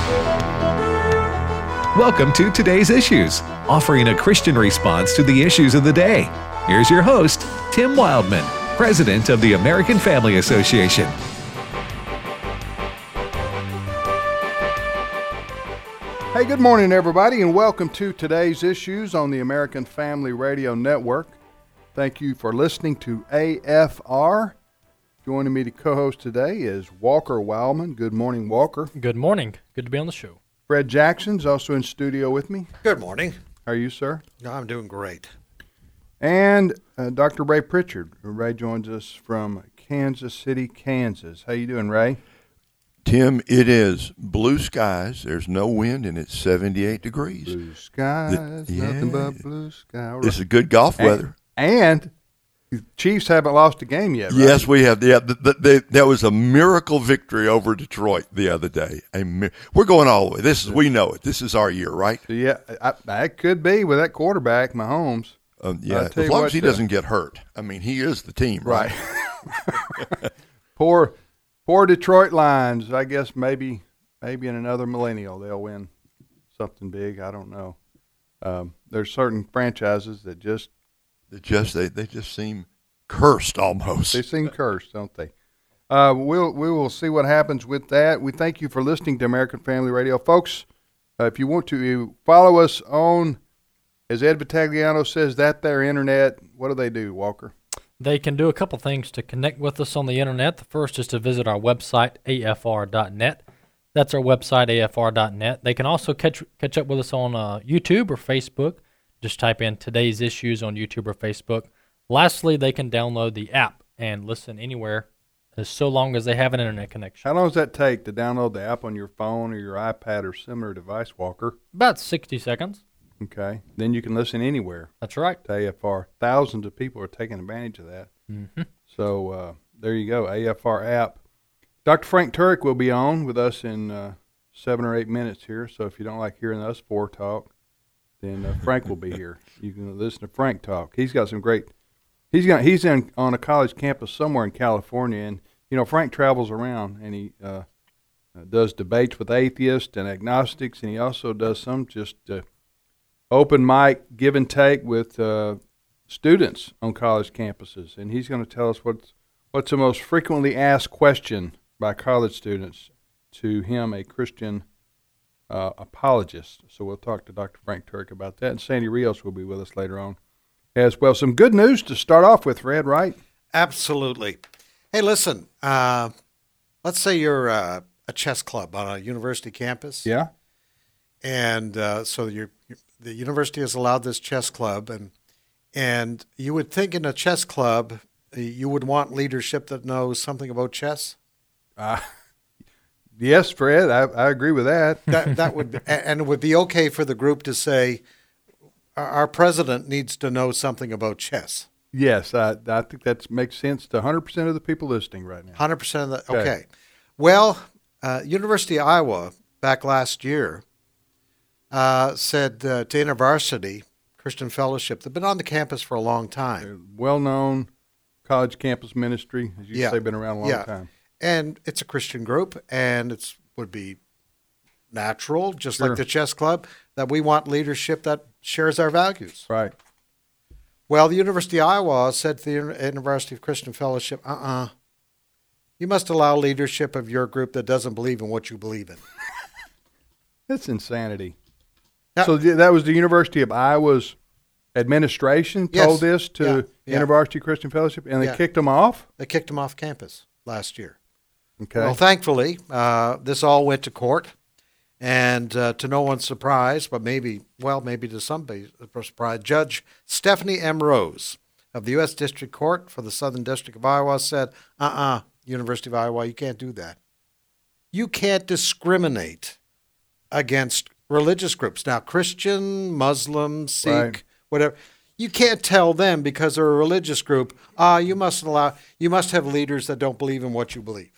Welcome to Today's Issues, offering a Christian response to the issues of the day. Here's your host, Tim Wildman, President of the American Family Association. Hey, good morning, everybody, and welcome to Today's Issues on the American Family Radio Network. Thank you for listening to AFR. Joining me to co-host today is Walker Wildman. Good morning, Walker. Good morning. Good to be on the show. Fred Jackson's also in studio with me. Good morning. How are you, sir? No, I'm doing great. And Dr. Ray Pritchard. Ray joins us from Kansas City, Kansas. How you doing, Ray? Tim, it is blue skies. There's no wind, and it's 78 degrees. Blue skies, nothing but blue skies. This is good golf weather. And the Chiefs haven't lost a game yet, right? Yes, we have. Yeah, that was a miracle victory over Detroit the other day. We're going all the way. We know it. This is our year, right? Yeah, that could be with that quarterback, Mahomes. Yeah, as long as he doesn't get hurt. I mean, he is the team, right? Poor Detroit Lions. I guess maybe in another millennial they'll win something big. I don't know. There's certain franchises that they just seem cursed almost. They seem cursed, don't they? We will see what happens with that. We thank you for listening to American Family Radio, folks. If you want to follow us on, as Ed Vitagliano says, that there internet. What do they do, Walker? They can do a couple things to connect with us on the internet. The first is to visit our website, afr.net. That's our website, afr.net. They can also catch up with us on YouTube or Facebook. Just type in Today's Issues on YouTube or Facebook. Lastly, they can download the app and listen anywhere, as so long as they have an internet connection. How long does that take to download the app on your phone or your iPad or similar device, Walker? About 60 seconds. Okay. Then you can listen anywhere. That's right. To AFR. Thousands of people are taking advantage of that. Mm-hmm. So there you go, AFR app. Dr. Frank Turek will be on with us in 7 or 8 minutes here. So if you don't like hearing us four talk, then Frank will be here. You can listen to Frank talk. He's got some great. He's on a college campus somewhere in California, and Frank travels around and he does debates with atheists and agnostics, and he also does some just open mic give and take with students on college campuses, and he's going to tell us what's the most frequently asked question by college students to him, a Christian apologist. So we'll talk to Dr. Frank Turek about that, and Sandy Rios will be with us later on as well. Some good news to start off with, Fred, right? Absolutely. Hey, listen, let's say you're a chess club on a university campus. Yeah. And so the university has allowed this chess club, and you would think in a chess club you would want leadership that knows something about chess. Yes, Fred, I agree with that. That would, and it would be okay for the group to say, our president needs to know something about chess. Yes, I think that makes sense to 100% of the people listening right now. 100% of the, okay. Well, University of Iowa, back last year, said to InterVarsity Christian Fellowship, they've been on the campus for a long time. Well-known college campus ministry, as you say, been around a long time. And it's a Christian group, and it would be natural, just like the chess club, that we want leadership that shares our values. Right. Well, the University of Iowa said to the University of Christian Fellowship, you must allow leadership of your group that doesn't believe in what you believe in. That's insanity. So that was the University of Iowa's administration told this to University Christian Fellowship, and they kicked them off? They kicked them off campus last year. Okay. Well, thankfully, this all went to court, and to no one's surprise, but maybe to somebody's surprise, Judge Stephanie M. Rose of the U.S. District Court for the Southern District of Iowa said, University of Iowa, you can't do that. You can't discriminate against religious groups. Now, Christian, Muslim, Sikh, whatever, you can't tell them because they're a religious group, you must have leaders that don't believe in what you believe.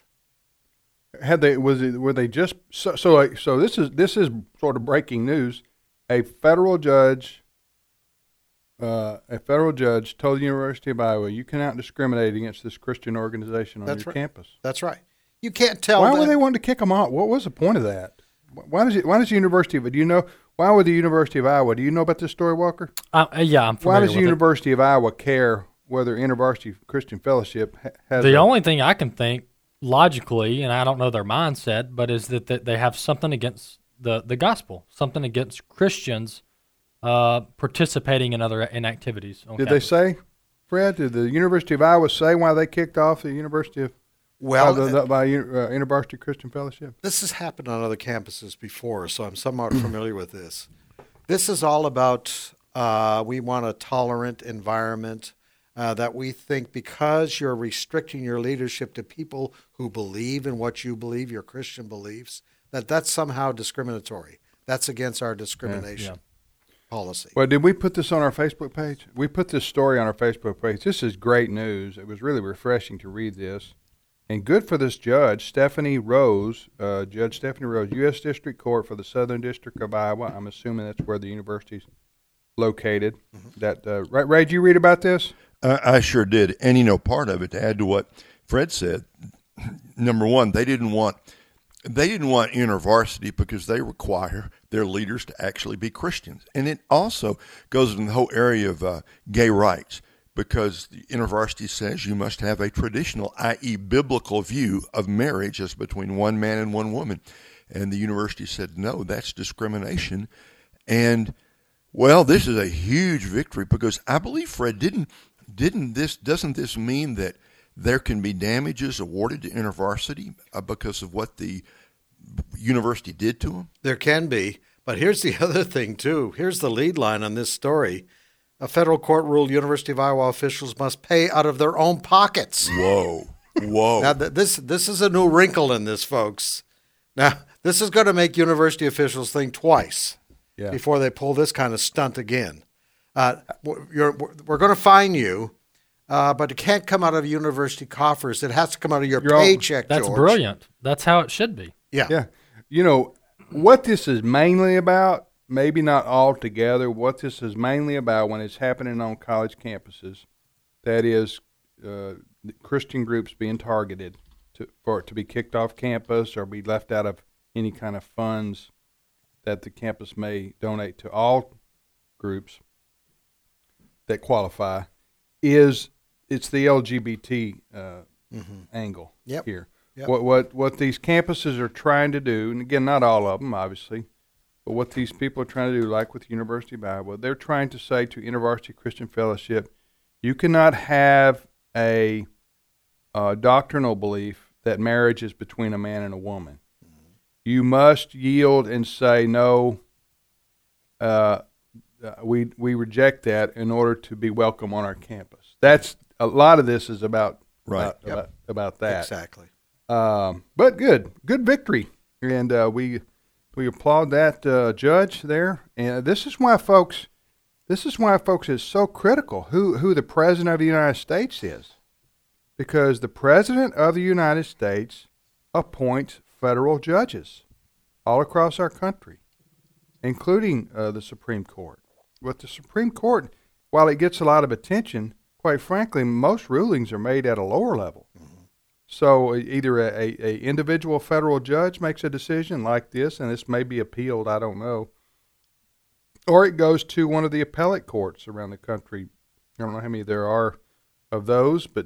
Were they just so this is sort of breaking news. A federal judge told the University of Iowa, you cannot discriminate against this Christian organization on your campus. That's right. You can't tell Why them. were they wanting to kick them out? What was the point of that? Why does the University of, do you know, why would the University of Iowa, do you know about this story, Walker? Yeah, I'm familiar Why does with the University of Iowa care whether InterVarsity Christian Fellowship has the only thing I can think logically, and I don't know their mindset, but is that they have something against the gospel, something against Christians participating in other activities. On Did campus. they say, Fred, did the University of Iowa say why they kicked off the University of InterVarsity Christian Fellowship? This has happened on other campuses before, so I'm somewhat familiar with this. This is all about we want a tolerant environment, that we think because you're restricting your leadership to people who believe in what you believe, your Christian beliefs, that's somehow discriminatory. That's against our discrimination policy. Well, did we put this on our Facebook page? We put this story on our Facebook page. This is great news. It was really refreshing to read this. And good for this judge, Stephanie Rose, Judge Stephanie Rose, U.S. District Court for the Southern District of Iowa. I'm assuming that's where the university's located. Mm-hmm. Ray, did you read about this? I sure did. And, part of it, to add to what Fred said, number one, they didn't want InterVarsity because they require their leaders to actually be Christians. And it also goes in the whole area of gay rights, because the InterVarsity says you must have a traditional, i.e. biblical view of marriage as between one man and one woman. And the university said, no, that's discrimination. And, well, this is a huge victory because I believe, Fred, doesn't this mean that there can be damages awarded to InterVarsity because of what the university did to them? There can be, but here's the other thing, too. Here's the lead line on this story. A federal court ruled University of Iowa officials must pay out of their own pockets. Whoa. Now, this is a new wrinkle in this, folks. Now, this is going to make university officials think twice before they pull this kind of stunt again. We're going to fine you, but it can't come out of university coffers. It has to come out of your paycheck, That's George. brilliant. That's how it should be. Yeah. What this is mainly about, maybe not altogether, what this is mainly about when it's happening on college campuses, that is Christian groups being targeted for it to be kicked off campus or be left out of any kind of funds that the campus may donate to all groups that qualify, it's the LGBT angle here. Yep. What these campuses are trying to do, and again, not all of them, obviously, but what these people are trying to do, like with the University of Iowa, they're trying to say to InterVarsity Christian Fellowship, you cannot have a doctrinal belief that marriage is between a man and a woman. Mm-hmm. You must yield and say, no, we reject that in order to be welcome on our campus. That's a lot of this is about about that. Exactly. But good victory, and we applaud that judge there. And this is why, folks, it's so critical who the President of the United States is, because the President of the United States appoints federal judges all across our country, including the Supreme Court. But the Supreme Court, while it gets a lot of attention, quite frankly, most rulings are made at a lower level. Mm-hmm. So either a individual federal judge makes a decision like this, and this may be appealed, I don't know, or it goes to one of the appellate courts around the country. I don't know how many there are of those, but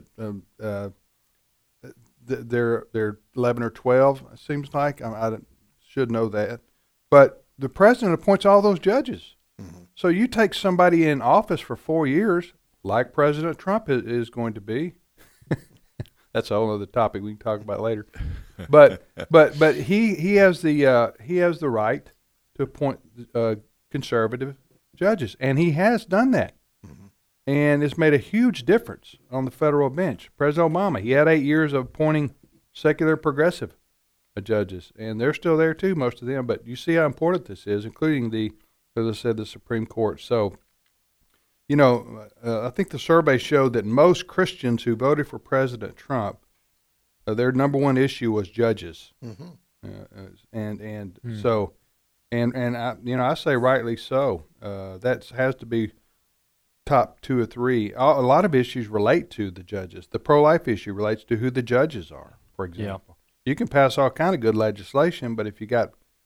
they're 11 or 12, it seems like. I should know that. But the president appoints all those judges. Mm-hmm. So you take somebody in office for 4 years, like President Trump is going to be. That's a whole other topic we can talk about later. But he has the right to appoint conservative judges, and he has done that. Mm-hmm. And it's made a huge difference on the federal bench. President Obama, he had 8 years of appointing secular progressive judges, and they're still there too, most of them. But you see how important this is, including as I said, the Supreme Court. So, I think the survey showed that most Christians who voted for President Trump, their number one issue was judges. Mm-hmm. So, I say rightly so. That has to be top 2 or 3. A lot of issues relate to the judges. The pro-life issue relates to who the judges are, for example. Yeah. You can pass all kind of good legislation, but if you got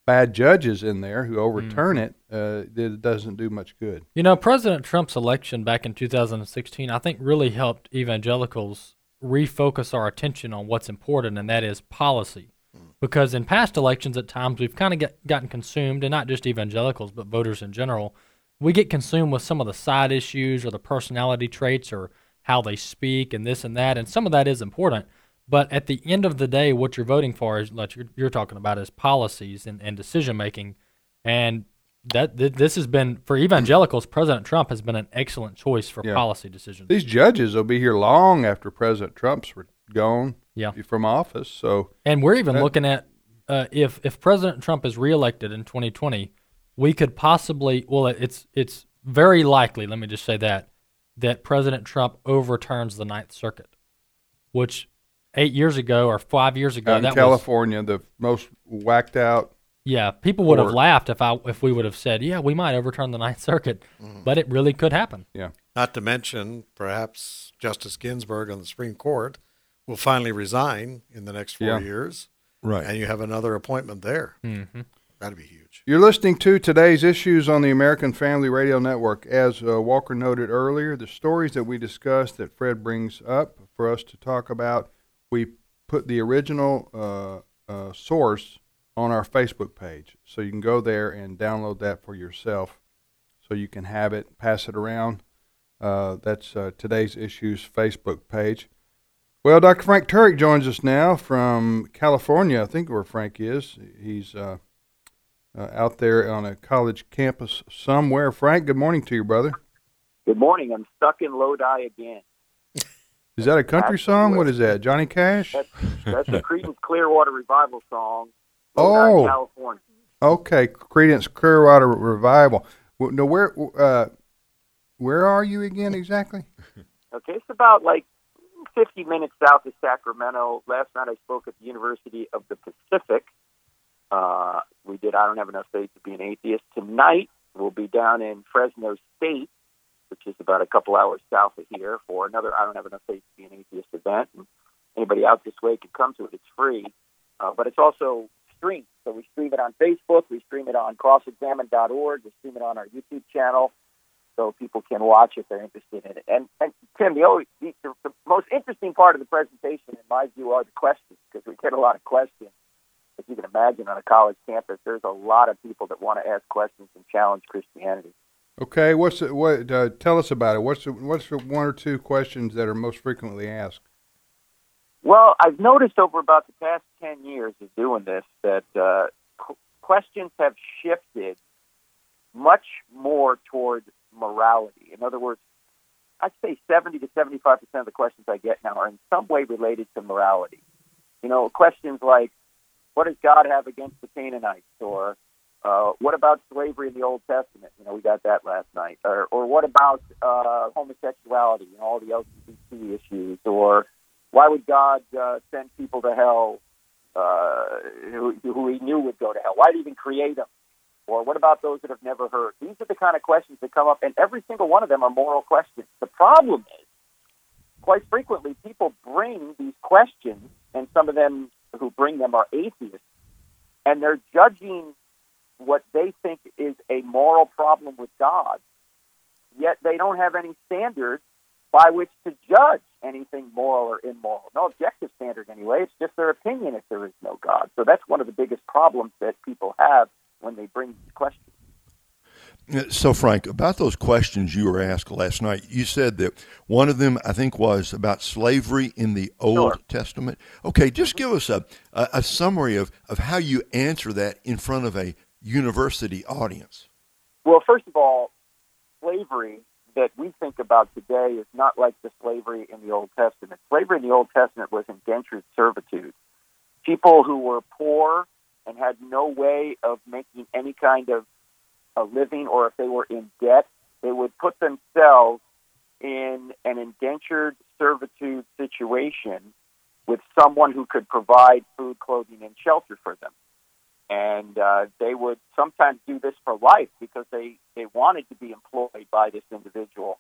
bad judges in there who overturn it, it doesn't do much good. You know, President Trump's election back in 2016, I think, really helped evangelicals refocus our attention on what's important, and that is policy. Because in past elections, at times, we've kind of gotten consumed, and not just evangelicals, but voters in general. We get consumed with some of the side issues or the personality traits or how they speak and this and that, and some of that is important. But at the end of the day, what you're voting for is, like you're talking about, is policies and decision-making. And this has been, for evangelicals, President Trump has been an excellent choice for policy decisions. These judges will be here long after President Trump's gone from office. So, and we're even looking at if President Trump is reelected in 2020, we could possibly, it's very likely, let me just say that President Trump overturns the Ninth Circuit, which 8 years ago or 5 years ago, out in California, the most whacked out. Yeah, people would have laughed if we would have said, yeah, we might overturn the Ninth Circuit, but it really could happen. Yeah. Not to mention, perhaps Justice Ginsburg on the Supreme Court will finally resign in the next 4 years. Right. And you have another appointment there. Mm-hmm. That'd be huge. You're listening to Today's Issues on the American Family Radio Network. As Walker noted earlier, the stories that we discussed that Fred brings up for us to talk about, we put the original source on our Facebook page. So you can go there and download that for yourself so you can have it, pass it around. That's Today's Issues Facebook page. Well, Dr. Frank Turek joins us now from California, I think where Frank is. He's out there on a college campus somewhere. Frank, good morning to you, brother. Good morning. I'm stuck in Lodi again. Is that a country song? What is that, Johnny Cash? That's the Creedence Clearwater Revival song, Lodi, California. Okay, Creedence Clearwater Revival. No, where are you again exactly? Okay, it's about 50 minutes south of Sacramento. Last night I spoke at the University of the Pacific. We did I Don't Have Enough Faith to Be an Atheist. Tonight we'll be down in Fresno State, which is about a couple hours south of here, for another I Don't Have Enough Faith to Be an Atheist event. And anybody out this way can come to it. It's free, but it's also streamed. So we stream it on Facebook, we stream it on crossexamine.org, we stream it on our YouTube channel, so people can watch if they're interested in it. And Tim, the most interesting part of the presentation, in my view, are the questions, because we get a lot of questions. As you can imagine, on a college campus, there's a lot of people that want to ask questions and challenge Christianity. Okay, tell us about it. What's the one or two questions that are most frequently asked? Well, I've noticed over about the past 10 years of doing this that questions have shifted much more toward morality. In other words, I'd say 70 to 75% of the questions I get now are in some way related to morality. You know, questions like, what does God have against the Canaanites? Or what about slavery in the Old Testament? You know, we got that last night. Or what about homosexuality and all the LGBT issues? Or why would God send people to hell who he knew would go to hell? Why did he even create them? Or what about those that have never heard? These are the kind of questions that come up, and every single one of them are moral questions. The problem is, quite frequently, people bring these questions, and some of them who bring them are atheists, and they're judging what they think is a moral problem with God, yet they don't have any standards by which to judge anything moral or immoral. No objective standard anyway. It's just their opinion if there is no God. So that's one of the biggest problems that people have when they bring these questions. So, Frank, about those questions you were asked last night, you said that one of them, I think, was about slavery in the Old Testament. Okay, just give us a summary of how you answer that in front of a university audience. Well, first of all, slavery that we think about today is not like the slavery in the Old Testament. Slavery in the Old Testament was indentured servitude. People who were poor and had no way of making any kind of a living, or if they were in debt, they would put themselves in an indentured servitude situation with someone who could provide food, clothing, and shelter for them. And they would sometimes do this for life because they wanted to be employed by this individual.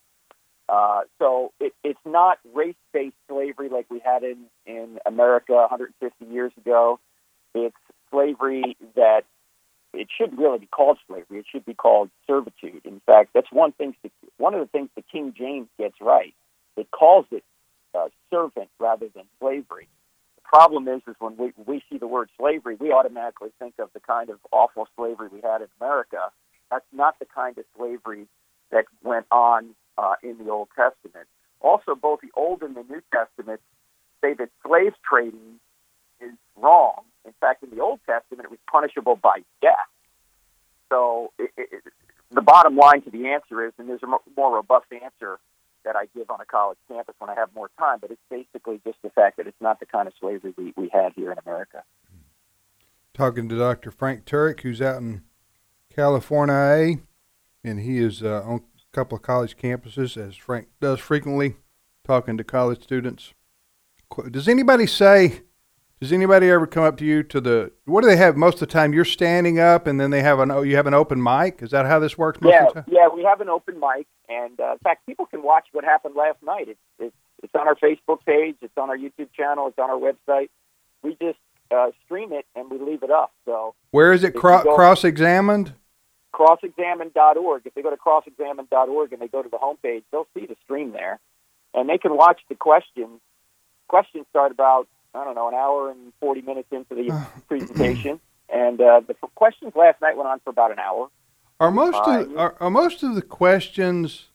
So it's not race-based slavery like we had in America 150 years ago. It's slavery that shouldn't really be called slavery. It should be called servitude. In fact, that's one of the things that King James gets right. It calls it servant rather than slavery. The problem is when we see the word slavery, we automatically think of the kind of awful slavery we had in America. That's not the kind of slavery that went on in the Old Testament. Also, both the Old and the New Testament say that slave trading is wrong. In fact, in the Old Testament, it was punishable by death. So the bottom line to the answer is, and there's a more robust answer that I give on a college campus when I have more time, but it's basically just the fact that it's not the kind of slavery we had here in America. Talking to Dr. Frank Turek, who's out in California, and he is on a couple of college campuses, as Frank does frequently, talking to college students. Does anybody ever come up to you what do they have most of the time? You're standing up, and then you have an open mic? Is that how this works most of the time? Yeah, we have an open mic, and in fact, people can watch what happened last night. It's on our Facebook page, it's on our YouTube channel, it's on our website. We just stream it, and we leave it up. So where is it? Cross-examined? Crossexamined.org. If they go to crossexamined.org and they go to the homepage, they'll see the stream there, and they can watch the questions. Questions start about, I don't know, an hour and 40 minutes into the presentation, and the questions last night went on for about an hour. Are most of the questions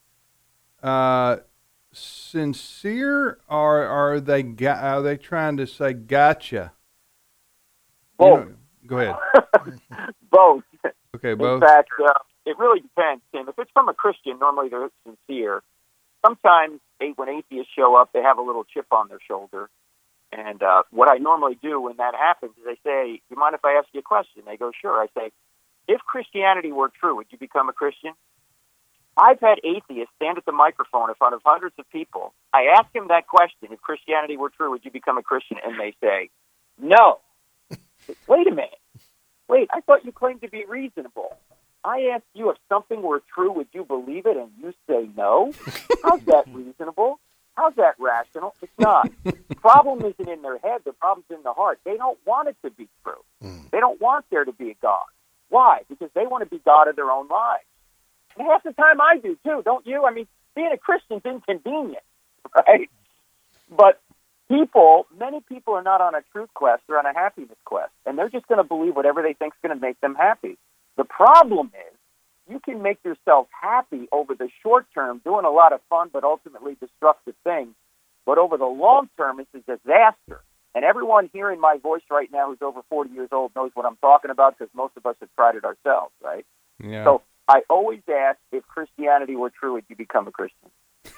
sincere, or are they trying to say gotcha? Both. Go ahead. Both. Okay, both. In fact, it really depends, Tim. If it's from a Christian, normally they're sincere. Sometimes when atheists show up, they have a little chip on their shoulder. And what I normally do when that happens is I say, you mind if I ask you a question? They go, sure. I say, if Christianity were true, would you become a Christian? I've had atheists stand at the microphone in front of hundreds of people. I ask them that question, if Christianity were true, would you become a Christian? And they say, no. Wait a minute. Wait, I thought you claimed to be reasonable. I asked you if something were true, would you believe it? And you say no? How's that reasonable? How's that rational? It's not. The problem isn't in their head. The problem's in the heart. They don't want it to be true. They don't want there to be a God. Why? Because they want to be God of their own lives. And half the time I do, too, don't you? I mean, being a Christian's inconvenient, right? But many people are not on a truth quest. They're on a happiness quest. And they're just going to believe whatever they think is going to make them happy. The problem is, you can make yourself happy over the short term, doing a lot of fun but ultimately destructive things. But over the long term, it's a disaster. And everyone hearing my voice right now who's over 40 years old knows what I'm talking about, because most of us have tried it ourselves, right? Yeah. So I always ask, if Christianity were true, would you become a Christian?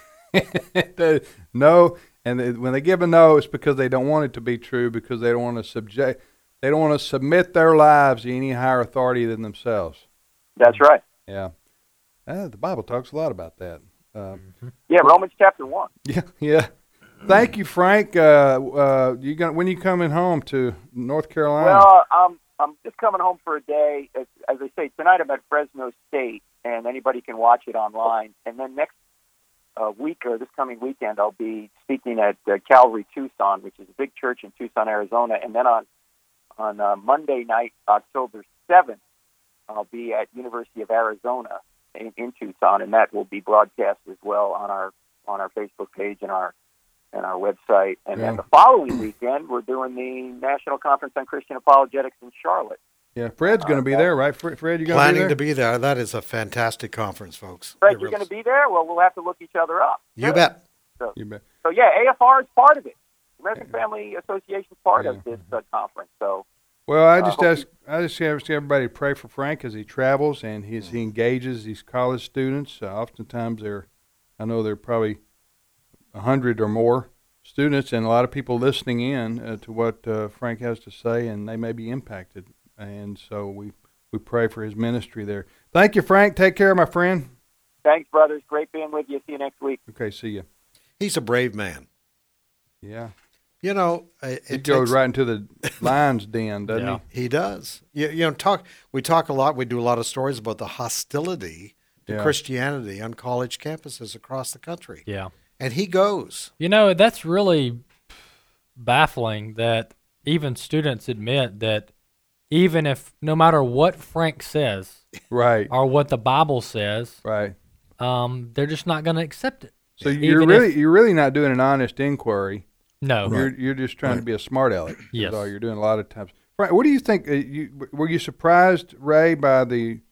No, and when they give a no, it's because they don't want it to be true, because they don't want to submit their lives to any higher authority than themselves. That's right. Yeah. The Bible talks a lot about that. Yeah, Romans chapter 1. Yeah. Thank you, Frank. When you coming home to North Carolina? Well, I'm just coming home for a day. As I say, tonight I'm at Fresno State, and anybody can watch it online. And then next week, or this coming weekend, I'll be speaking at Calvary Tucson, which is a big church in Tucson, Arizona. And then on Monday night, October 7th, I'll be at University of Arizona in Tucson, and that will be broadcast as well on our Facebook page and our website. And then the following weekend, we're doing the National Conference on Christian Apologetics in Charlotte. Yeah, Fred's going to be there, right? Fred, you going to be there? Planning to be there. That is a fantastic conference, folks. Fred, you're going to be there? Well, we'll have to look each other up. You bet. You bet. So yeah, AFR is part of it. American Family Association is part of this conference. So. Well, I just ask everybody to pray for Frank as he travels and he engages these college students. Oftentimes I know there are probably 100 or more students and a lot of people listening in to what Frank has to say, and they may be impacted. And so we pray for his ministry there. Thank you, Frank. Take care, my friend. Thanks, brothers. Great being with you. See you next week. Okay, see you. He's a brave man. Yeah. You know, he goes right into the lion's den, doesn't he? He does. We talk a lot. We do a lot of stories about the hostility to Christianity on college campuses across the country. Yeah. And he goes. You know, that's really baffling that even students admit that even if no matter what Frank says Right. or what the Bible says, Right. they're just not going to accept it. So you're really not doing an honest inquiry. No. You're just trying to be a smart aleck. Yes. That's all you're doing a lot of times. Frank, what do you think? Were you surprised, Ray, by the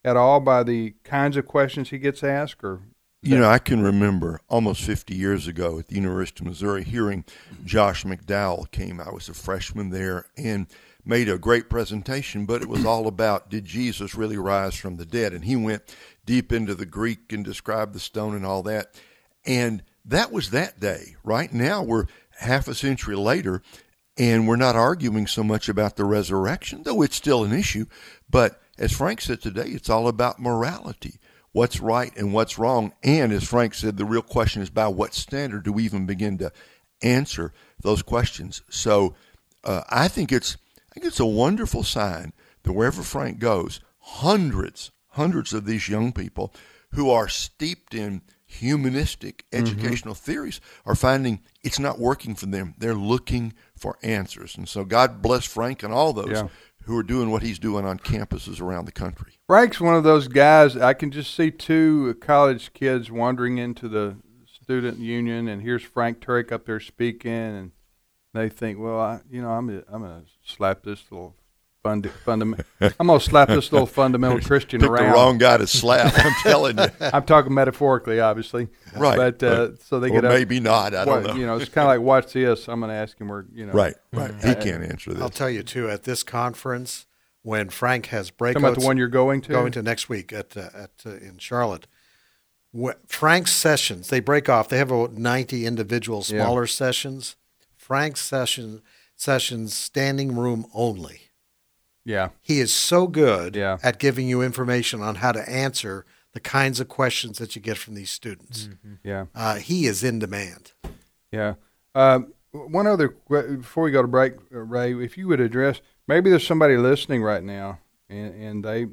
kinds of questions he gets asked, or? I can remember almost 50 years ago at the University of Missouri hearing Josh McDowell came. I was a freshman there and made a great presentation, but it was all about, did Jesus really rise from the dead? And he went deep into the Greek and described the stone and all that. And that was that day. Right now, we're half a century later, and we're not arguing so much about the resurrection, though it's still an issue. But as Frank said today, it's all about morality. What's right and what's wrong. And as Frank said, the real question is by what standard do we even begin to answer those questions? So I think it's a wonderful sign that wherever Frank goes, hundreds of these young people who are steeped in humanistic educational theories are finding it's not working for them. They're looking for answers. And so God bless Frank and all those who are doing what he's doing on campuses around the country. Frank's one of those guys. I can just see two college kids wandering into the student union, and here's Frank Turek up there speaking, and they think, well, I'm gonna slap this little fundamental Christian Pick around. the wrong guy to slap. I'm telling you. I'm talking metaphorically, obviously. Right. But so they or get up. Maybe not. I don't know. It's kind of like, watch this. I'm going to ask him where. Right. He can't answer this. I'll tell you too. At this conference, when Frank has breakouts, talking about the one you're going to next week in Charlotte. Frank's sessions, they break off. They have about 90 individual smaller sessions. Frank's sessions standing room only. Yeah. He is so good at giving you information on how to answer the kinds of questions that you get from these students. Mm-hmm. Yeah. He is in demand. Yeah. One other, before we go to break, Ray, if you would address, maybe there's somebody listening right now and they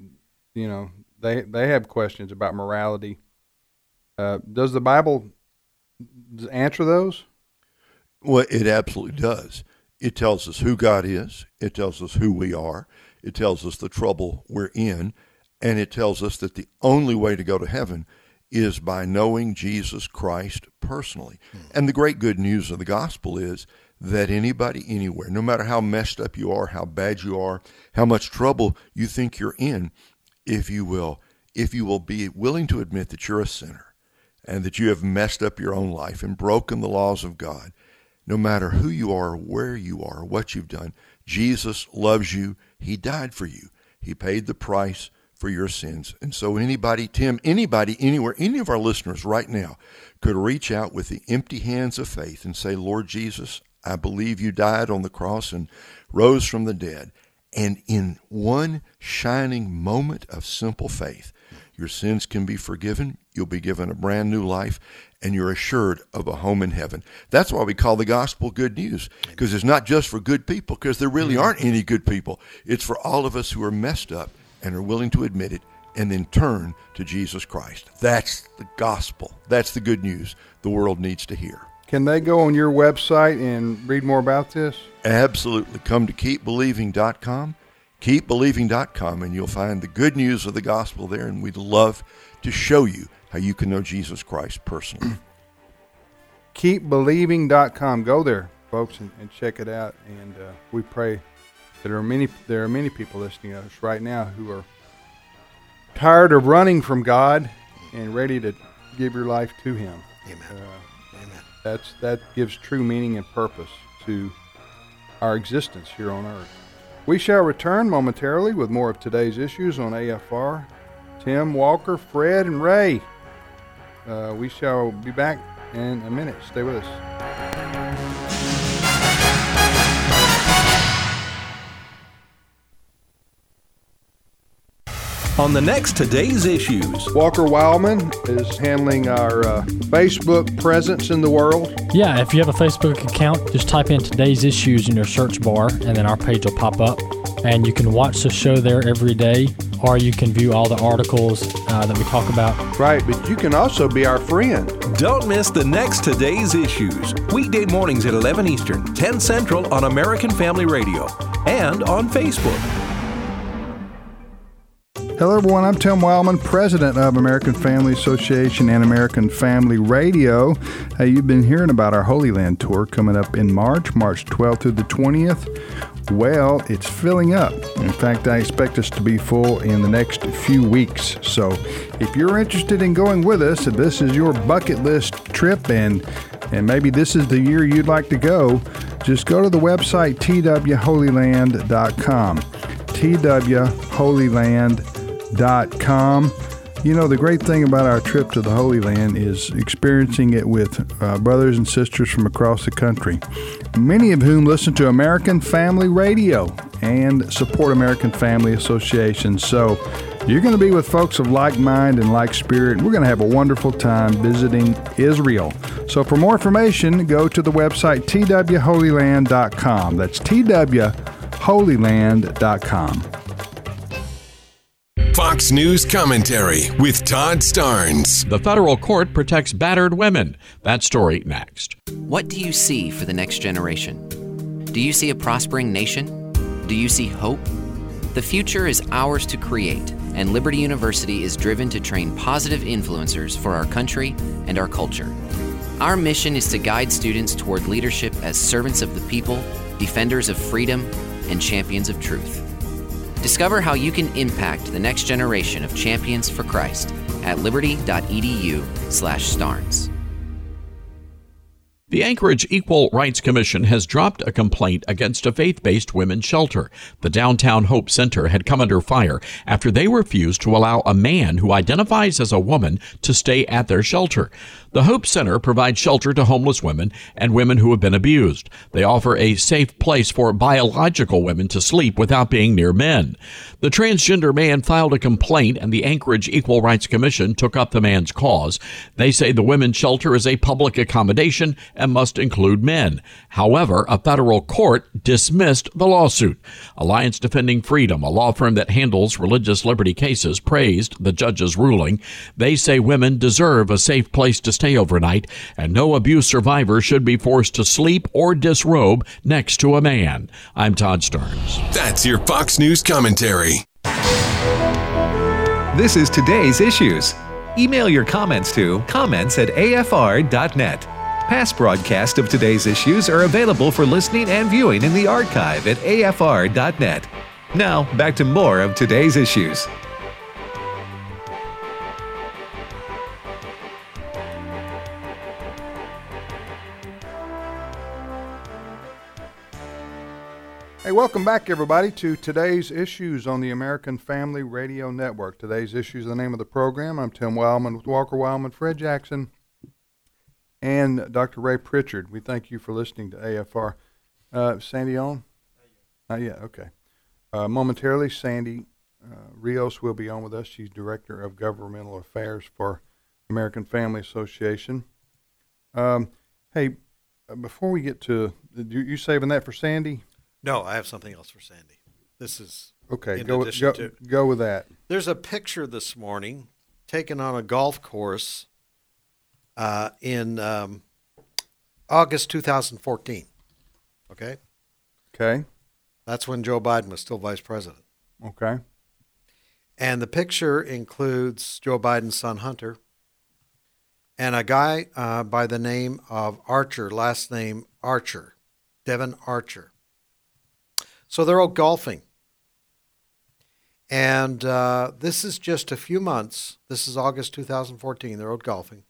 have questions about morality. Does the Bible answer those? Well, it absolutely does. It tells us who God is. It tells us who we are. It tells us the trouble we're in. And it tells us that the only way to go to heaven is by knowing Jesus Christ personally. And the great good news of the gospel is that anybody, anywhere, no matter how messed up you are, how bad you are, how much trouble you think you're in, if you will be willing to admit that you're a sinner and that you have messed up your own life and broken the laws of God, no matter who you are, where you are, what you've done, Jesus loves you. He died for you. He paid the price for your sins. And so anybody, Tim, anybody, anywhere, any of our listeners right now could reach out with the empty hands of faith and say, Lord Jesus, I believe you died on the cross and rose from the dead. And in one shining moment of simple faith, your sins can be forgiven. You'll be given a brand new life, and you're assured of a home in heaven. That's why we call the gospel good news, because it's not just for good people, because there really aren't any good people. It's for all of us who are messed up and are willing to admit it and then turn to Jesus Christ. That's the gospel. That's the good news the world needs to hear. Can they go on your website and read more about this? Absolutely. Come to keepbelieving.com, keepbelieving.com, and you'll find the good news of the gospel there, and we'd love to show you how you can know Jesus Christ personally. Keepbelieving.com. Go there, folks, and check it out. And we pray that there are many people listening to us right now who are tired of running from God and ready to give your life to Him. Amen. Amen. That gives true meaning and purpose to our existence here on earth. We shall return momentarily with more of today's issues on AFR. Tim, Walker, Fred, and Ray. We shall be back in a minute. Stay with us. On the next Today's Issues. Walker Wildman is handling our Facebook presence in the world. Yeah, if you have a Facebook account, just type in Today's Issues in your search bar, and then our page will pop up. And you can watch the show there every day, or you can view all the articles that we talk about. Right, but you can also be our friend. Don't miss the next Today's Issues. Weekday mornings at 11 Eastern, 10 Central on American Family Radio, and on Facebook. Hello, everyone. I'm Tim Wildman, president of American Family Association and American Family Radio. Hey, you've been hearing about our Holy Land tour coming up in March 12th through the 20th. Well, it's filling up. In fact, I expect us to be full in the next few weeks. So if you're interested in going with us, if this is your bucket list trip and maybe this is the year you'd like to go, just go to the website twholyland.com. twholyland.com. You know, the great thing about our trip to the Holy Land is experiencing it with brothers and sisters from across the country, many of whom listen to American Family Radio and support American Family Association. So you're going to be with folks of like mind and like spirit. We're going to have a wonderful time visiting Israel. So for more information, go to the website twholyland.com. That's twholyland.com. Fox News Commentary with Todd Starnes. The federal court protects battered women. That story next. What do you see for the next generation? Do you see a prospering nation? Do you see hope? The future is ours to create, and Liberty University is driven to train positive influencers for our country and our culture. Our mission is to guide students toward leadership as servants of the people, defenders of freedom, and champions of truth. Discover how you can impact the next generation of champions for Christ at liberty.edu/Starnes. The Anchorage Equal Rights Commission has dropped a complaint against a faith-based women's shelter. The Downtown Hope Center had come under fire after they refused to allow a man who identifies as a woman to stay at their shelter. The Hope Center provides shelter to homeless women and women who have been abused. They offer a safe place for biological women to sleep without being near men. The transgender man filed a complaint, and the Anchorage Equal Rights Commission took up the man's cause. They say the women's shelter is a public accommodation and must include men. However, a federal court dismissed the lawsuit. Alliance Defending Freedom, a law firm that handles religious liberty cases, praised the judge's ruling. They say women deserve a safe place to stay overnight, and no abuse survivor should be forced to sleep or disrobe next to a man. I'm Todd Starnes. That's your Fox News Commentary. This is today's issues. Email your comments to comments@afr.net. Past broadcasts of today's issues are available for listening and viewing in the archive at afr.net. Now, back to more of today's issues. Hey, welcome back, everybody, to Today's Issues on the American Family Radio Network. Today's Issues is the name of the program. I'm Tim Wildman with Walker Wildman, Fred Jackson, and Dr. Ray Pritchard. We thank you for listening to AFR. Sandy on? Not yet, okay. Momentarily, Sandy Rios will be on with us. She's Director of Governmental Affairs for American Family Association. Hey, before we get to, you saving that for Sandy? No, I have something else for Sandy. This is okay. in Go with that. There's a picture this morning taken on a golf course in August 2014. Okay? Okay. That's when Joe Biden was still vice president. Okay. And the picture includes Joe Biden's son, Hunter, and a guy by the name of Archer, last name Archer, Devin Archer. So they're out golfing. And this is just a few months. This is August 2014. They're out golfing.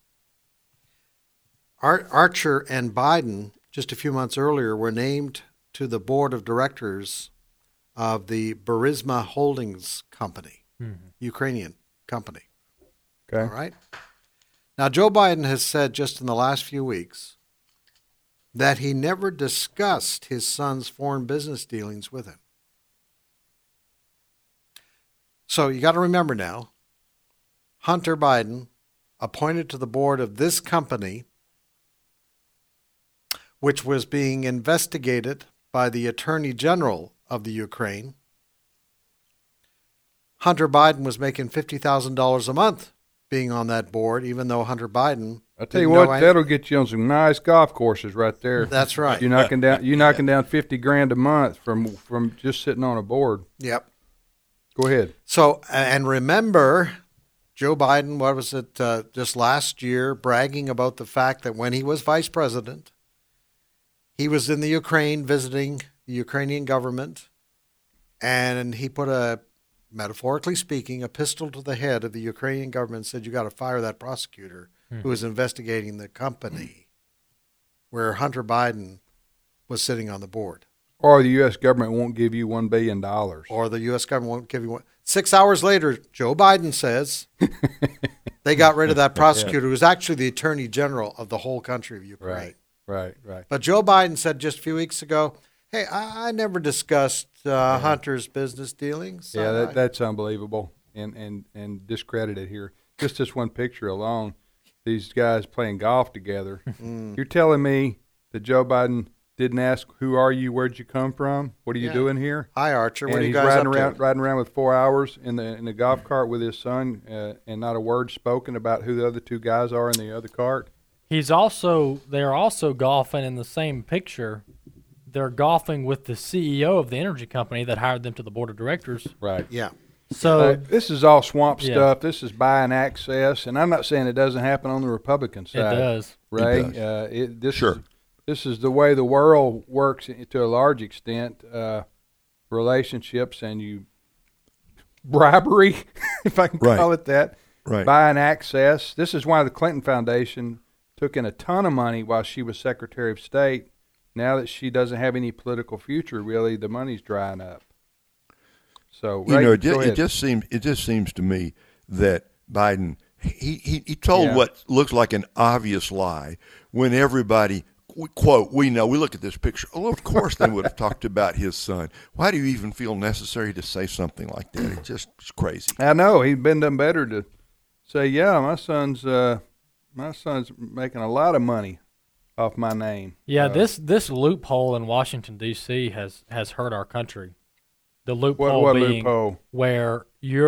Archer and Biden, just a few months earlier, were named to the board of directors of the Burisma Holdings Company, Ukrainian company. Okay. All right. Now, Joe Biden has said just in the last few weeks that he never discussed his son's foreign business dealings with him. So you got to remember now, Hunter Biden, appointed to the board of this company, which was being investigated by the Attorney General of the Ukraine. Hunter Biden was making $50,000 a month being on that board, even though Hunter Biden. I tell you what, that'll get you on some nice golf courses right there. That's right. You're knocking down $50,000 a month from just sitting on a board. Yep. Go ahead. So, and remember, Joe Biden, what was it, just last year, bragging about the fact that when he was vice president, he was in the Ukraine visiting the Ukrainian government, and he put metaphorically speaking, a pistol to the head of the Ukrainian government and said, you got to fire that prosecutor who was investigating the company where Hunter Biden was sitting on the board. Or the U.S. government won't give you $1 billion. Or the U.S. government won't give you one. 6 hours later, Joe Biden says they got rid of that prosecutor who was actually the attorney general of the whole country of Ukraine. Right. But Joe Biden said just a few weeks ago, hey, I never discussed Hunter's business dealings. Yeah, that's unbelievable and discredited here. Just this one picture alone, these guys playing golf together. You're telling me that Joe Biden didn't ask, who are you, where'd you come from, what are you doing here? Hi, Archer. What and are you he's guys riding around with 4 hours in the golf cart with his son, and not a word spoken about who the other two guys are in the other cart. They're also golfing in the same picture. They're golfing with the CEO of the energy company that hired them to the board of directors. Right. Yeah. So this is all swamp stuff. This is buying access, and I'm not saying it doesn't happen on the Republican side. It does. Right? It does. This is the way the world works to a large extent. Relationships and bribery, if I can call it that. Right. Buying access. This is why the Clinton Foundation took in a ton of money while she was Secretary of State. Now that she doesn't have any political future, really, the money's drying up. So it just seems to me that Biden he told what looks like an obvious lie when everybody, quote, we look at this picture. Well, of course they would have talked about his son. Why do you even feel necessary to say something like that? It's crazy. I know he'd been done better to say, yeah, my son's making a lot of money off my name. Yeah, this loophole in Washington D.C. has hurt our country. The loophole what being loophole? where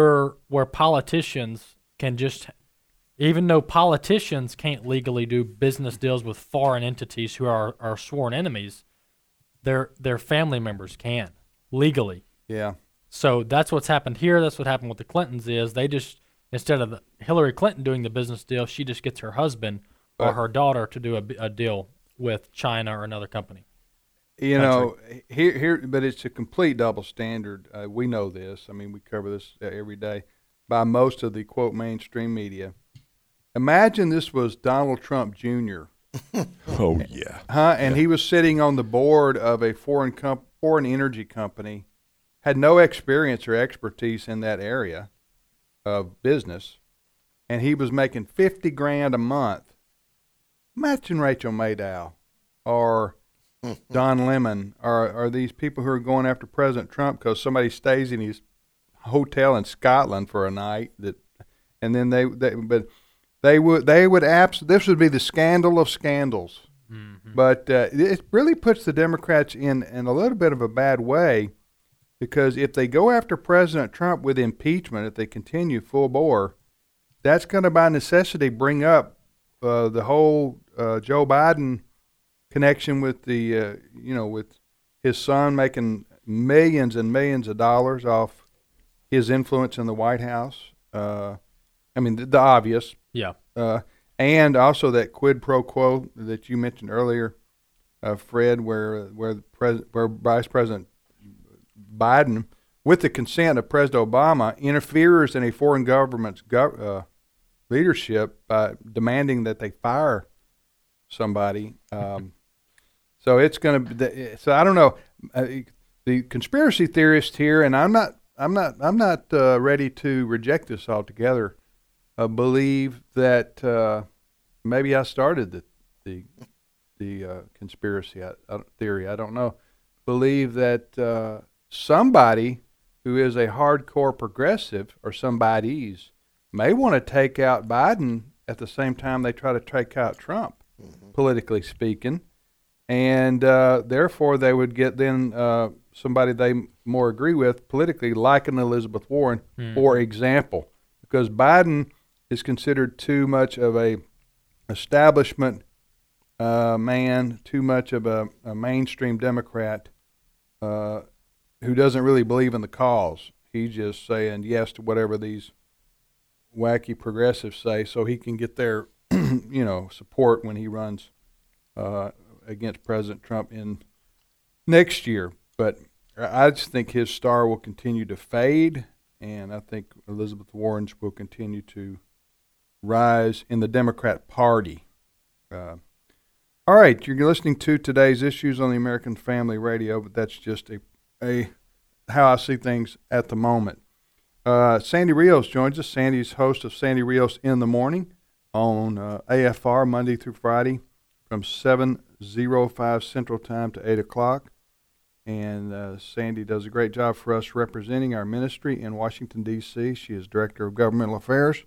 politicians can just, even though politicians can't legally do business deals with foreign entities who are our sworn enemies, their family members can legally. Yeah. So that's what's happened here. That's what happened with the Clintons. Is they just, instead of Hillary Clinton doing the business deal, she just gets her husband or her daughter to do a deal with China or another company. You know, here, but it's a complete double standard. We know this. I mean, we cover this every day by most of the, quote, mainstream media. Imagine this was Donald Trump Jr. Oh, yeah. And he was sitting on the board of a foreign energy company, had no experience or expertise in that area of business, and he was making $50,000 a month. Imagine Rachel Maddow or Don Lemon or these people who are going after President Trump because somebody stays in his hotel in Scotland for a night. And then this would be the scandal of scandals. Mm-hmm. But it really puts the Democrats in a little bit of a bad way, because if they go after President Trump with impeachment, if they continue full bore, that's going to by necessity bring up the whole Joe Biden connection with the with his son making millions and millions of dollars off his influence in the White House. I mean the obvious. Yeah. And also that quid pro quo that you mentioned earlier, Fred, where Vice President Biden, with the consent of President Obama, interferes in a foreign government's leadership by demanding that they fire somebody. So it's going to be. So I don't know. The conspiracy theorist here, and I'm not ready to reject this altogether. Believe that maybe I started the conspiracy theory. I don't know. Believe that somebody who is a hardcore progressive, or somebody's, may want to take out Biden at the same time they try to take out Trump, politically speaking. And therefore, they would get then somebody they more agree with politically, like an Elizabeth Warren, for example, because Biden is considered too much of a establishment man, too much of a mainstream Democrat who doesn't really believe in the cause. He's just saying yes to whatever these wacky progressives say so he can get their support when he runs against President Trump in next year. But I just think his star will continue to fade, and I think Elizabeth Warren's will continue to rise in the Democrat Party. All right, you're listening to Today's Issues on the American Family Radio, but that's just a how I see things at the moment. Sandy Rios joins us. Sandy's host of Sandy Rios in the Morning on AFR Monday through Friday from 7:05 Central Time to 8 o'clock. And Sandy does a great job for us representing our ministry in Washington, D.C. She is Director of Governmental Affairs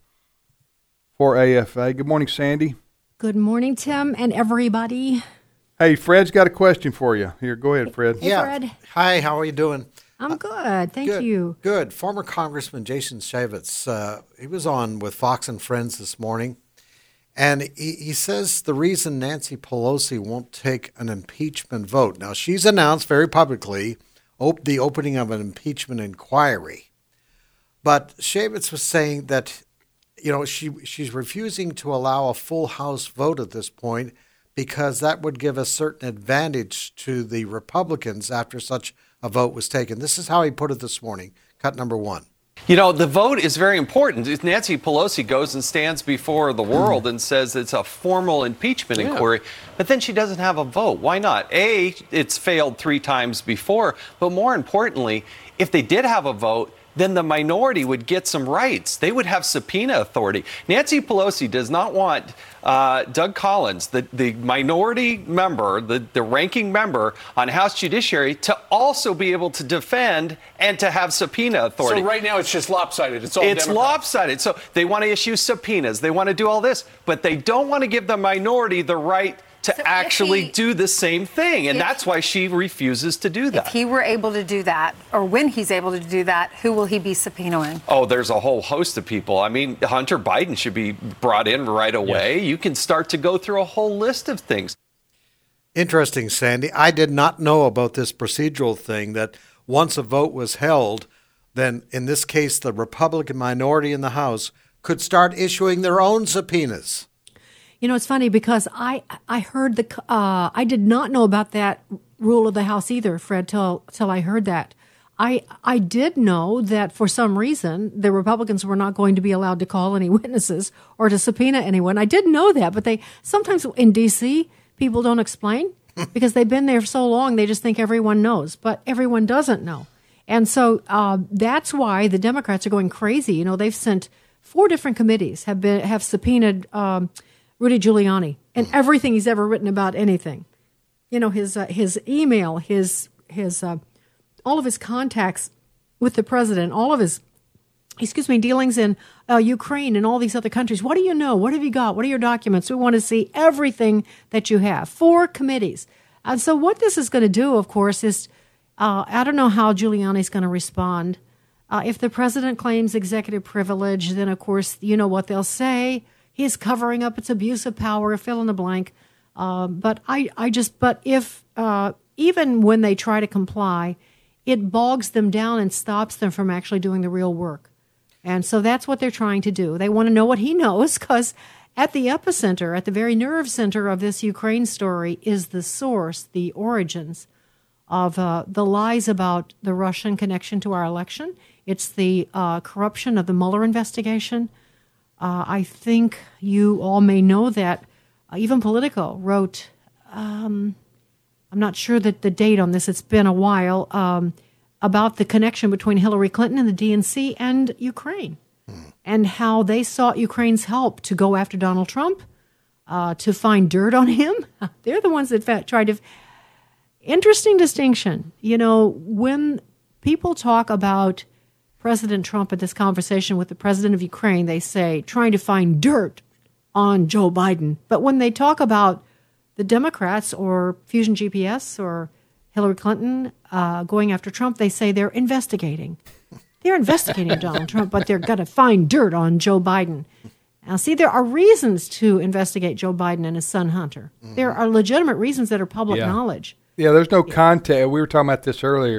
for AFA. Good morning, Sandy. Good morning, Tim, and everybody. Hey, Fred's got a question for you. Here, go ahead, Fred. Hey, Fred. Hi, how are you doing? I'm good. Thank you. Good. Former Congressman Jason Chaffetz, he was on with Fox and Friends this morning, and he says the reason Nancy Pelosi won't take an impeachment vote. Now, she's announced very publicly the opening of an impeachment inquiry, but Chaffetz was saying that she's refusing to allow a full House vote at this point because that would give a certain advantage to the Republicans after such a vote was taken. This is how he put it this morning, cut number 1. The vote is very important. If Nancy Pelosi goes and stands before the world and says it's a formal impeachment inquiry, but then she doesn't have a vote. Why not? A, it's failed 3 times before, but more importantly, if they did have a vote, then the minority would get some rights. They would have subpoena authority. Nancy Pelosi does not want Doug Collins, the minority member, the ranking member on House Judiciary, to also be able to defend and to have subpoena authority. So right now it's just lopsided. It's Democrat. Lopsided. So they want to issue subpoenas. They want to do all this, but they don't want to give the minority the right to actually do the same thing. And that's why she refuses to do that. If he were able to do that, or when he's able to do that, who will he be subpoenaing? Oh, there's a whole host of people. I mean, Hunter Biden should be brought in right away. Yes. You can start to go through a whole list of things. Interesting, Sandy. I did not know about this procedural thing that once a vote was held, then in this case, the Republican minority in the House could start issuing their own subpoenas. It's funny because I heard I did not know about that rule of the House either, Fred, till I heard that. I did know that for some reason the Republicans were not going to be allowed to call any witnesses or to subpoena anyone. I did know that, but they sometimes in D.C. people don't explain because they've been there so long they just think everyone knows, but everyone doesn't know. And so that's why the Democrats are going crazy. They've sent 4 different committees have subpoenaed Rudy Giuliani and everything he's ever written about anything. His email, his all of his contacts with the president, all of his, dealings in Ukraine and all these other countries. What do you know? What have you got? What are your documents? We want to see everything that you have. 4 committees. And so what this is going to do, of course, is I don't know how Giuliani's going to respond. If the president claims executive privilege, then, of course, you know what they'll say. He's covering up its abuse of power, fill in the blank. But if even when they try to comply, it bogs them down and stops them from actually doing the real work. And so that's what they're trying to do. They want to know what he knows because at the epicenter, at the very nerve center of this Ukraine story is the source, the origins of the lies about the Russian connection to our election. It's the corruption of the Mueller investigation. I think you all may know that even Politico wrote, I'm not sure that the date on this, it's been a while, about the connection between Hillary Clinton and the DNC and Ukraine and how they sought Ukraine's help to go after Donald Trump, to find dirt on him. They're the ones that tried to... Interesting distinction. When people talk about President Trump at this conversation with the president of Ukraine, they say trying to find dirt on Joe Biden. But when they talk about the Democrats or Fusion GPS or Hillary Clinton going after Trump, they say they're investigating. They're investigating Donald Trump, but they're going to find dirt on Joe Biden. Now, see, there are reasons to investigate Joe Biden and his son Hunter. There are legitimate reasons that are public knowledge. Yeah, there's no context. We were talking about this earlier.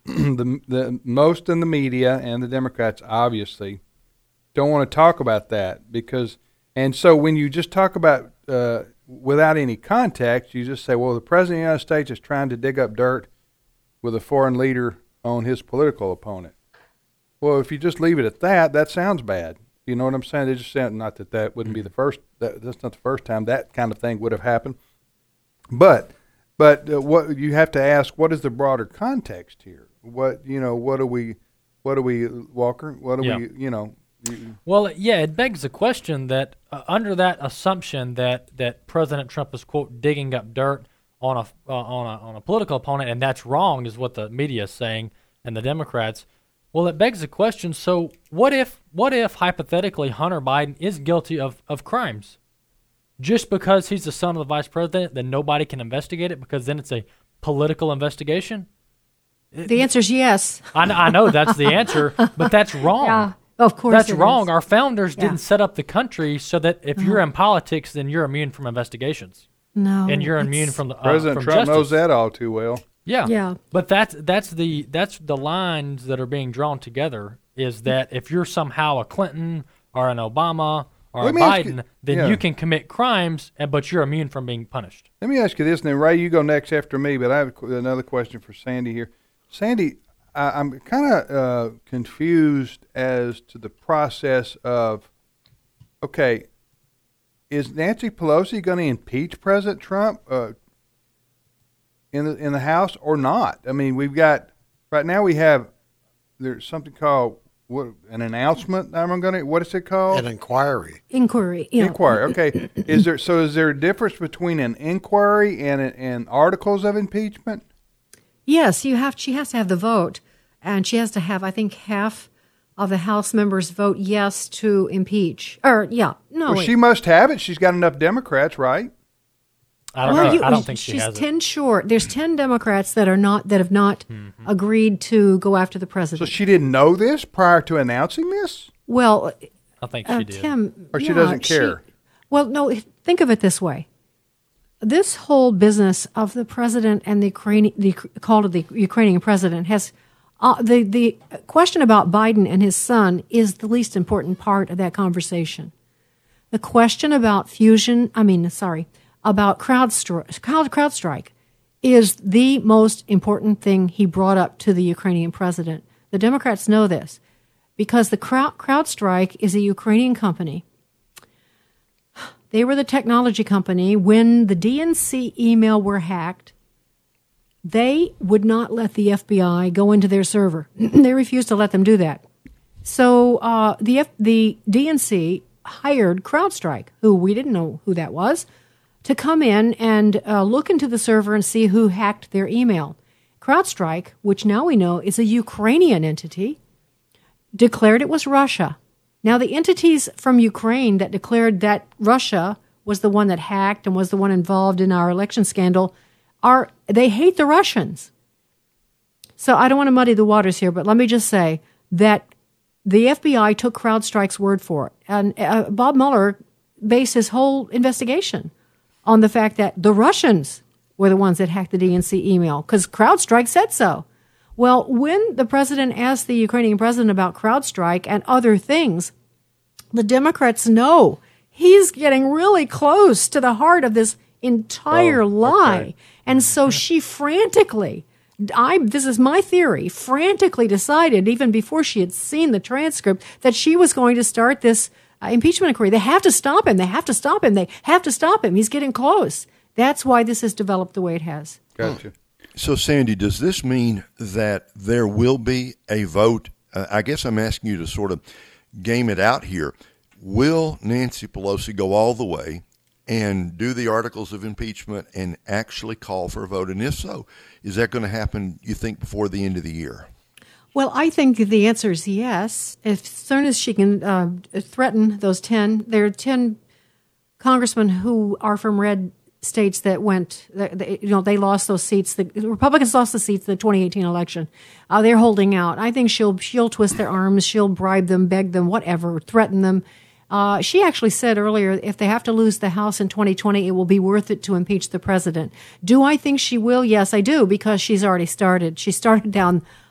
the most in the media and the Democrats obviously don't want to talk about that because, and so when you just talk about without any context, you just say, well, the president of the United States is trying to dig up dirt with a foreign leader on his political opponent. Well, if you just leave it at that, that sounds bad. You know what I'm saying? They just sound, not that that wouldn't be the first. That's not the first time that kind of thing would have happened. But what you have to ask, what is the broader context here? What do we, Walker? What do we, Well, yeah, it begs the question that under that assumption that President Trump is, quote, digging up dirt on a political opponent, and that's wrong, is what the media is saying, and the Democrats. Well, it begs the question. So, what if hypothetically Hunter Biden is guilty of crimes, just because he's the son of the vice president? Then nobody can investigate it because then it's a political investigation. The answer is yes. I know that's the answer, but that's wrong. Yeah, of course that's it wrong. is. Our founders didn't set up the country so that if you're in politics, then you're immune from investigations. No, and you're immune from the President from Trump justice. knows that all too well. Yeah. But that's the lines that are being drawn together. Is that if you're somehow a Clinton or an Obama or a Biden, then you can commit crimes, but you're immune from being punished. Let me ask you this, and then Ray, you go next after me. But I have another question for Sandy here. Sandy, I'm kind of confused as to the process of, okay, is Nancy Pelosi going to impeach President Trump in the House or not? I mean, we've got right now there's something called an announcement. What is it called? An inquiry. Inquiry. Yeah. Inquiry. Okay. Is there a difference between an inquiry and articles of impeachment? Yes, she has to have the vote, and she has to have, I think, half of the House members vote yes to impeach. She must have it. She's got enough Democrats, right? I don't think she she's has 10 short. There's 10 Democrats that have not agreed to go after the president. So she didn't know this prior to announcing this? Well, I think she did. Tim, or she doesn't care. Well, no, think of it this way. This whole business of the president and the call to the Ukrainian president has the question about Biden and his son is the least important part of that conversation. The question about about CrowdStrike is the most important thing he brought up to the Ukrainian president. The Democrats know this because the CrowdStrike is a Ukrainian company. They were the technology company. When the DNC email were hacked, they would not let the FBI go into their server. They refused to let them do that. So the DNC hired CrowdStrike, who we didn't know who that was, to come in and look into the server and see who hacked their email. CrowdStrike, which now we know is a Ukrainian entity, declared it was Russia. Now, the entities from Ukraine that declared that Russia was the one that hacked and was the one involved in our election scandal, they hate the Russians. So I don't want to muddy the waters here, but let me just say that the FBI took CrowdStrike's word for it. And Bob Mueller based his whole investigation on the fact that the Russians were the ones that hacked the DNC email because CrowdStrike said so. Well, when the president asked the Ukrainian president about CrowdStrike and other things, the Democrats know he's getting really close to the heart of this entire lie. Okay. And so she frantically, this is my theory, frantically decided, even before she had seen the transcript, that she was going to start this impeachment inquiry. They have to stop him. They have to stop him. They have to stop him. He's getting close. That's why this has developed the way it has. Gotcha. So, Sandy, does this mean that there will be a vote? I guess I'm asking you to sort of game it out here. Will Nancy Pelosi go all the way and do the articles of impeachment and actually call for a vote? And if so, is that going to happen, you think, before the end of the year? Well, I think the answer is yes. As soon as she can threaten those 10, there are 10 congressmen who are from red states that they lost those seats. The Republicans lost the seats in the 2018 election. They're holding out. I think she'll twist their arms. She'll bribe them, beg them, whatever, threaten them. She actually said earlier, if they have to lose the House in 2020, it will be worth it to impeach the president. Do I think she will? Yes, I do, because she's already started. She started down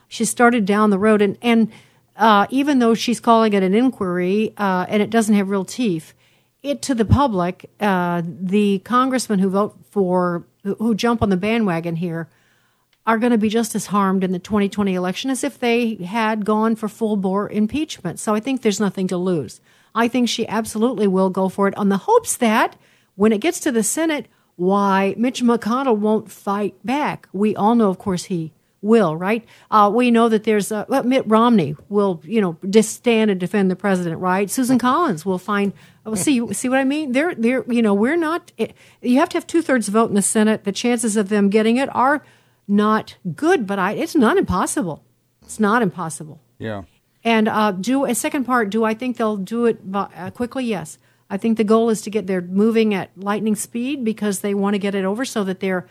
She started down the road, and even though she's calling it an inquiry and it doesn't have real teeth, it to the public, the congressmen who jump on the bandwagon here are going to be just as harmed in the 2020 election as if they had gone for full-bore impeachment. So I think there's nothing to lose. I think she absolutely will go for it on the hopes that when it gets to the Senate, why Mitch McConnell won't fight back. We all know, of course, he will, right? We know that there's Mitt Romney will, just stand and defend the president, right? Susan Collins will find. See what I mean? We're not. You have to have 2/3 vote in the Senate. The chances of them getting it are not good, but it's not impossible. It's not impossible. Yeah. And a second part, do I think they'll do it quickly? Yes. I think the goal is to get they're moving at lightning speed because they want to get it over so that their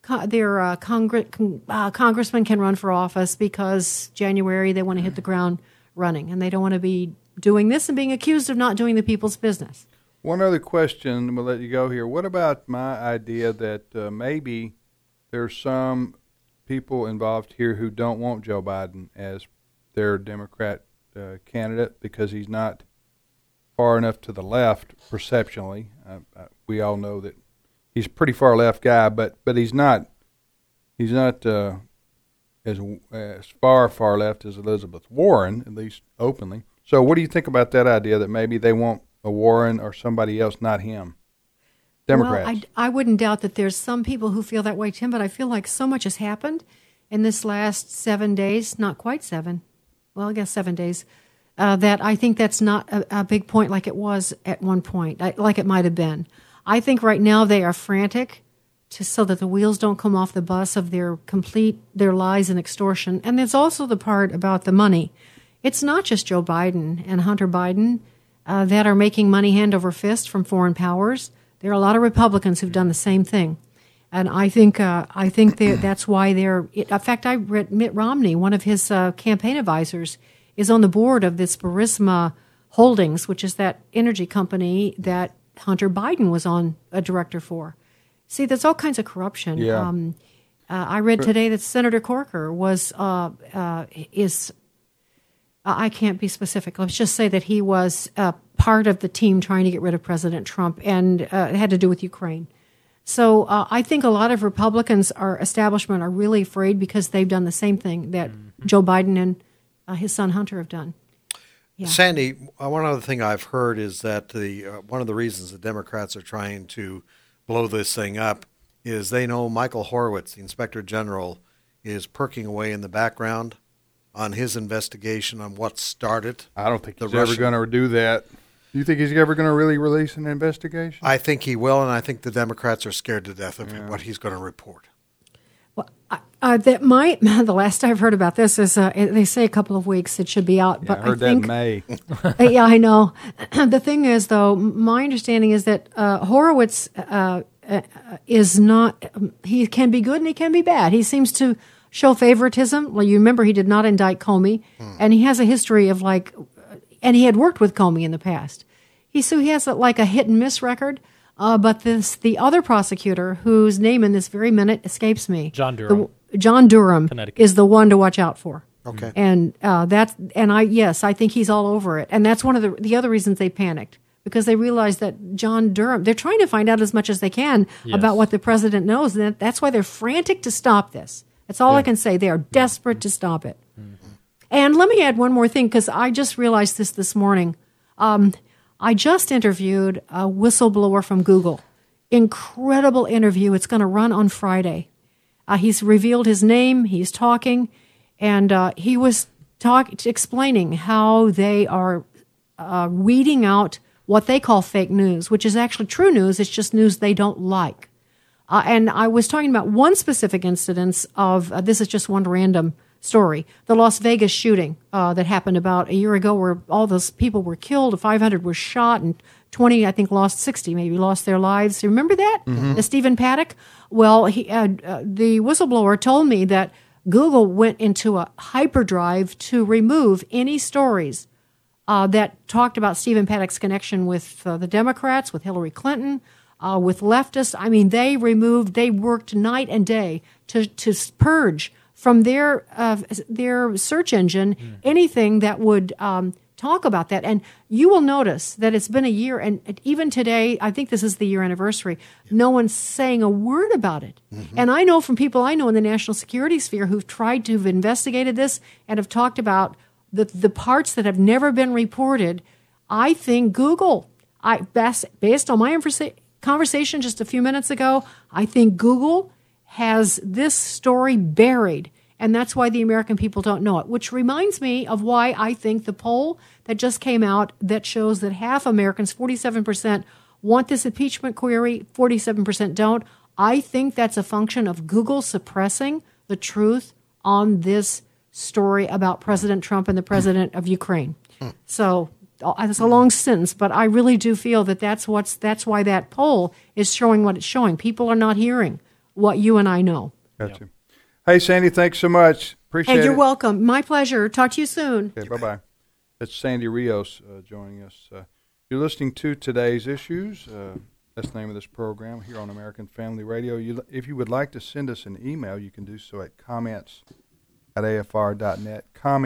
congressman can run for office because January they want to hit the ground running and they don't want to be doing this and being accused of not doing the people's business. One other question, we'll let you go here. What about my idea that maybe there's some people involved here who don't want Joe Biden as their Democrat candidate because he's not far enough to the left perceptually. We all know that he's a pretty far left guy, but he's not as far left as Elizabeth Warren, at least openly. So what do you think about that idea that maybe they want a Warren or somebody else, not him? Democrats. Well, I wouldn't doubt that there's some people who feel that way, Tim, but I feel like so much has happened in this last 7 days, not quite 7, well, I guess 7 days, that I think that's not a big point like it was at one point, like it might have been. I think right now they are frantic so that the wheels don't come off the bus of their lies and extortion. And there's also the part about the money. It's not just Joe Biden and Hunter Biden that are making money hand over fist from foreign powers. There are a lot of Republicans who've done the same thing, and I think that's why they're. In fact, I read Mitt Romney, one of his campaign advisors, is on the board of this Burisma Holdings, which is that energy company that Hunter Biden was on a director for. See, there's all kinds of corruption. Yeah. I read today that Senator Corker is. I can't be specific. Let's just say that he was part of the team trying to get rid of President Trump, and it had to do with Ukraine. So I think a lot of Republicans, our establishment, are really afraid because they've done the same thing that Joe Biden and his son Hunter have done. Yeah. Sandy, one other thing I've heard is that one of the reasons the Democrats are trying to blow this thing up is they know Michael Horowitz, the Inspector General, is perking away in the background on his investigation on what started. I don't think he's ever going to do that. Do you think he's ever going to really release an investigation? I think he will, and I think the Democrats are scared to death of what he's going to report. Well, the last I've heard about this is they say a couple of weeks it should be out. Yeah, but I heard think, that in May. Yeah, I know. The thing is, though, my understanding is that Horowitz is not. He can be good and he can be bad. He seems to show favoritism. Well, you remember he did not indict Comey, and he has a history of and he had worked with Comey in the past. He has a hit and miss record. But the other prosecutor, whose name in this very minute escapes me, John Durham. John Durham is the one to watch out for. Okay, and I think he's all over it, and that's one of the other reasons they panicked. Because they realized that John Durham, they're trying to find out as much as they can about what the president knows, and that's why they're frantic to stop this. That's all I can say. They are desperate to stop it. Mm-hmm. And let me add one more thing, because I just realized this morning. I just interviewed a whistleblower from Google. Incredible interview. It's going to run on Friday. He's revealed his name. He's talking. And he was explaining how they are weeding out what they call fake news, which is actually true news. It's just news they don't like. And I was talking about one specific incidence of, this is just one random story, the Las Vegas shooting that happened about a year ago where all those people were killed, 500 were shot, and 20, I think, lost their lives. You remember that? Mm-hmm. The Stephen Paddock? Well, the whistleblower told me that Google went into a hyperdrive to remove any stories that talked about Stephen Paddock's connection with the Democrats, with Hillary Clinton, with leftists. I mean, they worked night and day to purge from their search engine anything that would talk about that. And you will notice that it's been a year, and even today, I think this is the year anniversary, no one's saying a word about it. And I know from people I know in the national security sphere who've tried to have investigated this and have talked about the parts that have never been reported. I think Google, based on my conversation just a few minutes ago, I think Google has this story buried. And that's why the American people don't know it, which reminds me of why I think the poll that just came out that shows that half Americans, 47%, want this impeachment query, 47% don't. I think that's a function of Google suppressing the truth on this story about President Trump and the president of Ukraine. So it's a long sentence, but I really do feel that that's why that poll is showing what it's showing. People are not hearing what you and I know. Gotcha. Hey, Sandy, thanks so much. Appreciate it. Hey, you're welcome. My pleasure. Talk to you soon. Okay, bye-bye. That's Sandy Rios joining us. You're listening to Today's Issues. That's the name of this program here on American Family Radio. If you would like to send us an email, you can do so at comments@afr.net,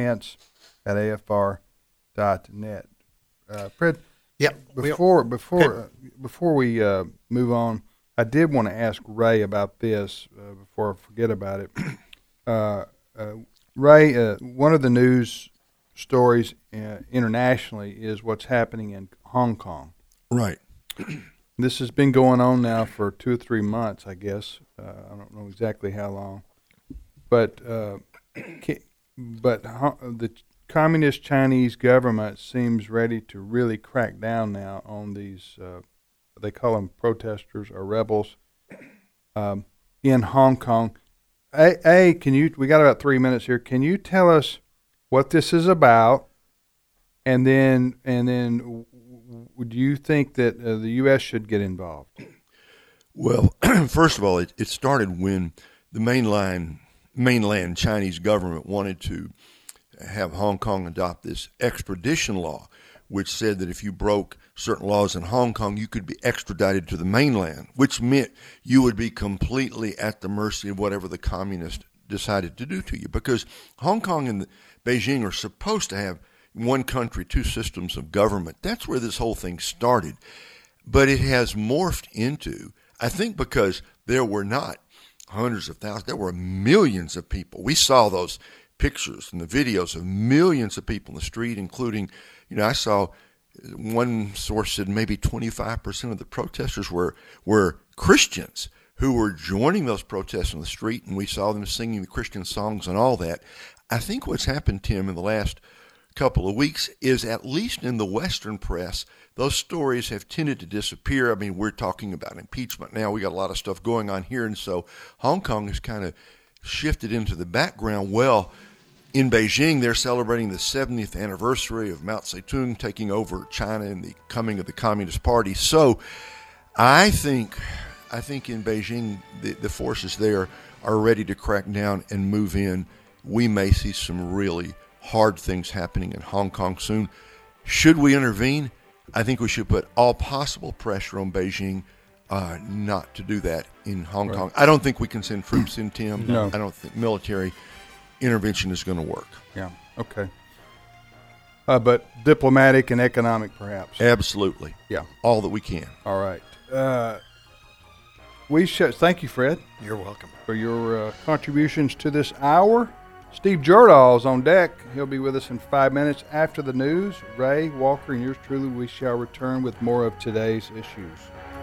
comments@afr.net. Fred, before we move on, I did want to ask Ray about this before I forget about it. Ray, one of the news stories internationally is what's happening in Hong Kong. Right. This has been going on now for 2 or 3 months, I guess. I don't know exactly how long, but the Communist Chinese government seems ready to really crack down now on these. They call them protesters or rebels in Hong Kong. We got about 3 minutes here. Can you tell us what this is about, and then do you think that the U.S. should get involved? Well, first of all, it started when the mainland Chinese government wanted to have Hong Kong adopt this extradition law, which said that if you broke certain laws in Hong Kong, you could be extradited to the mainland, which meant you would be completely at the mercy of whatever the communists decided to do to you. Because Hong Kong and Beijing are supposed to have one country, two systems of government. That's where this whole thing started. But it has morphed into, I think because there were not hundreds of thousands, there were millions of people. We saw those pictures and the videos of millions of people in the street, including, I saw one source said maybe 25% of the protesters were Christians who were joining those protests on the street, and we saw them singing the Christian songs and all that. I think what's happened, Tim, in the last couple of weeks is, at least in the Western press, those stories have tended to disappear. I mean, we're talking about impeachment now. We got a lot of stuff going on here, and so Hong Kong has kind of shifted into the background. Well, in Beijing, they're celebrating the 70th anniversary of Mao Zedong taking over China and the coming of the Communist Party. So I think in Beijing, the forces there are ready to crack down and move in. We may see some really hard things happening in Hong Kong soon. Should we intervene? I think we should put all possible pressure on Beijing not to do that in Hong Kong. I don't think we can send troops in, Tim. No. I don't think military intervention is going to work. Yeah, okay. But diplomatic and economic, perhaps. Absolutely. Yeah. All that we can. All right. Thank you, Fred. You're welcome. For your contributions to this hour. Steve Jordahl is on deck. He'll be with us in 5 minutes after the news. Ray, Walker, and yours truly, we shall return with more of Today's Issues.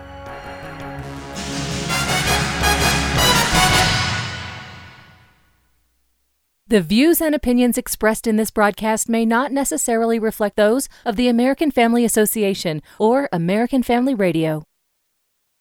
The views and opinions expressed in this broadcast may not necessarily reflect those of the American Family Association or American Family Radio.